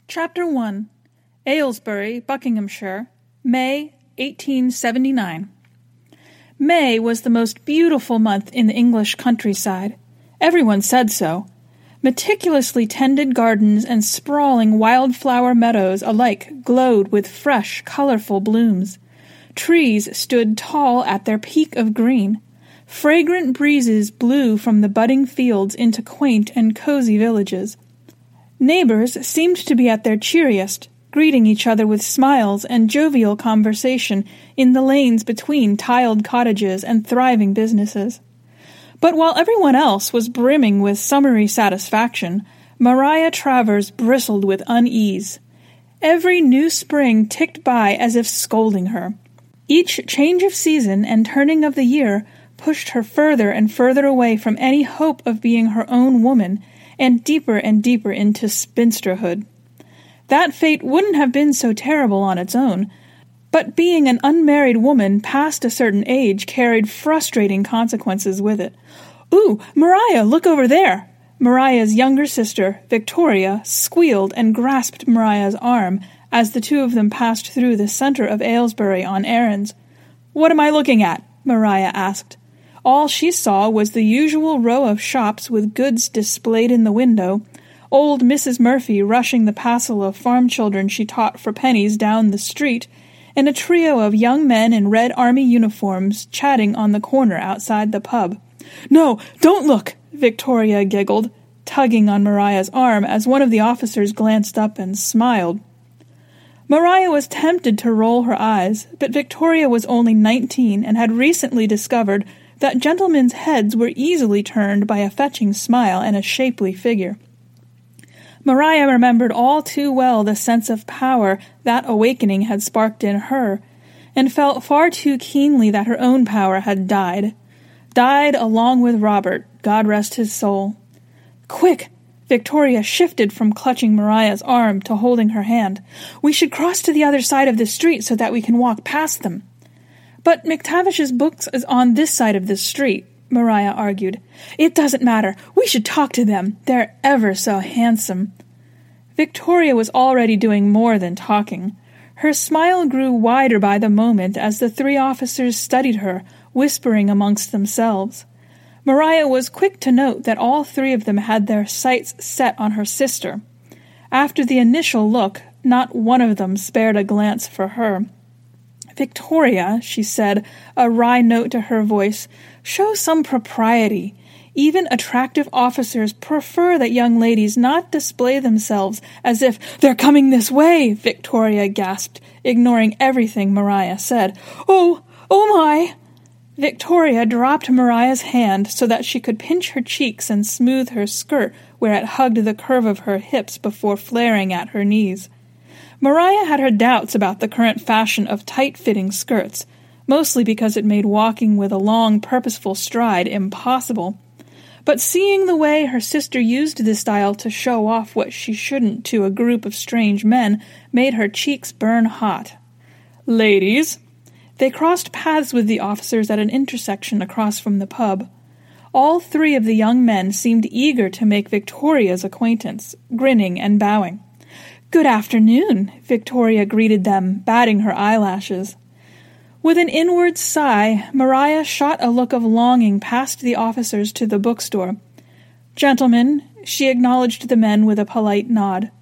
Chapter 1. Aylesbury, Buckinghamshire, May 1879. May was the most beautiful month in the English countryside. Everyone said so. Meticulously tended gardens and sprawling wildflower meadows alike glowed with fresh, colorful blooms. Trees stood tall at their peak of green. Fragrant breezes blew from the budding fields into quaint and cozy villages. Neighbors seemed to be at their cheeriest, greeting each other with smiles and jovial conversation in the lanes between tiled cottages and thriving businesses. But while everyone else was brimming with summery satisfaction, Maria Travers bristled with unease. Every new spring ticked by as if scolding her. Each change of season and turning of the year pushed her further and further away from any hope of being her own woman, and deeper into spinsterhood. That fate wouldn't have been so terrible on its own, but being an unmarried woman past a certain age carried frustrating consequences with it. "Ooh, Maria, look over there!" Maria's younger sister, Victoria, squealed and grasped Maria's arm as the two of them passed through the center of Aylesbury on errands. "What am I looking at?" Maria asked. All she saw was the usual row of shops with goods displayed in the window, old Mrs. Murphy rushing the passel of farm children she taught for pennies down the street, and a trio of young men in red army uniforms chatting on the corner outside the pub. "No, don't look!" Victoria giggled, tugging on Maria's arm as one of the officers glanced up and smiled. Maria was tempted to roll her eyes, but Victoria was only 19 and had recently discovered that gentlemen's heads were easily turned by a fetching smile and a shapely figure. Maria remembered all too well the sense of power that awakening had sparked in her, and felt far too keenly that her own power had died along with Robert, God rest his soul. "Quick!" Victoria shifted from clutching Maria's arm to holding her hand. "We should cross to the other side of the street so that we can walk past them." "But McTavish's books is on this side of the street," Maria argued. "It doesn't matter. We should talk to them. They're ever so handsome." Victoria was already doing more than talking. Her smile grew wider by the moment as the three officers studied her, whispering amongst themselves. Maria was quick to note that all three of them had their sights set on her sister. After the initial look, not one of them spared a glance for her. "Victoria," she said, a wry note to her voice, "show some propriety. Even attractive officers prefer that young ladies not display themselves as if—" "They're coming this way!" Victoria gasped, ignoring everything Maria said. Oh my!" Victoria dropped Maria's hand so that she could pinch her cheeks and smooth her skirt where it hugged the curve of her hips before flaring at her knees. Maria had her doubts about the current fashion of tight-fitting skirts, mostly because it made walking with a long, purposeful stride impossible. But seeing the way her sister used this style to show off what she shouldn't to a group of strange men made her cheeks burn hot. "Ladies!" They crossed paths with the officers at an intersection across from the pub. All three of the young men seemed eager to make Victoria's acquaintance, grinning and bowing. "Good afternoon," Victoria greeted them, batting her eyelashes. With an inward sigh, Maria shot a look of longing past the officers to the bookstore. "Gentlemen," she acknowledged the men with a polite nod.